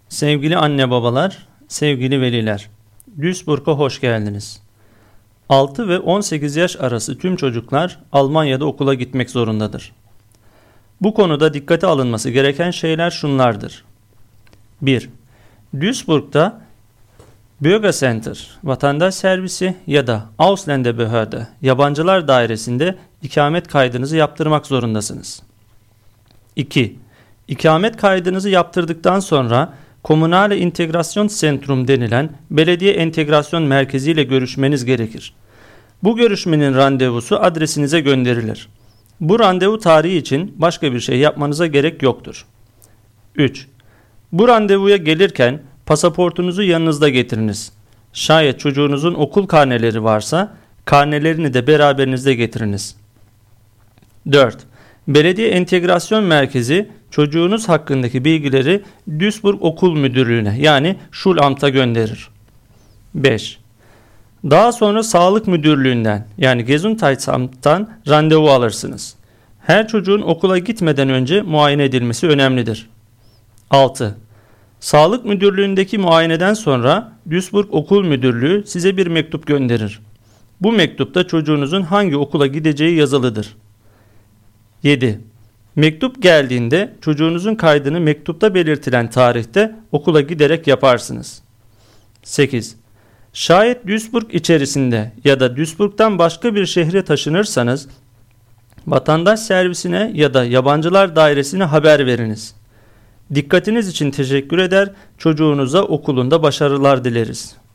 Sevgili anne babalar, sevgili veliler, Duisburg'a hoş geldiniz. 6 ve 18 yaş arası tüm çocuklar Almanya'da okula gitmek zorundadır. Bu konuda dikkate alınması gereken şeyler şunlardır. 1. Duisburg'da Bürgercenter, vatandaş servisi ya da Ausländerbehörde, yabancılar dairesinde ikamet kaydınızı yaptırmak zorundasınız. 2. İkamet kaydınızı yaptırdıktan sonra Kommunale Integrationszentrum denilen belediye entegrasyon merkezi ile görüşmeniz gerekir. Bu görüşmenin randevusu adresinize gönderilir. Bu randevu tarihi için başka bir şey yapmanıza gerek yoktur. 3. Bu randevuya gelirken pasaportunuzu yanınızda getiriniz. Şayet çocuğunuzun okul karneleri varsa karnelerini de beraberinizde getiriniz. 4. Belediye Entegrasyon Merkezi çocuğunuz hakkındaki bilgileri Duisburg Okul Müdürlüğü'ne yani Schulamt'a gönderir. 5. Daha sonra Sağlık Müdürlüğü'nden yani Gesundheitsamt'tan randevu alırsınız. Her çocuğun okula gitmeden önce muayene edilmesi önemlidir. 6. Sağlık Müdürlüğü'ndeki muayeneden sonra Duisburg Okul Müdürlüğü size bir mektup gönderir. Bu mektupta çocuğunuzun hangi okula gideceği yazılıdır. 7. Mektup geldiğinde çocuğunuzun kaydını mektupta belirtilen tarihte okula giderek yaparsınız. 8. Şayet Duisburg içerisinde ya da Duisburg'dan başka bir şehre taşınırsanız vatandaş servisine ya da yabancılar dairesine haber veriniz. Dikkatiniz için teşekkür eder, çocuğunuza okulunda başarılar dileriz.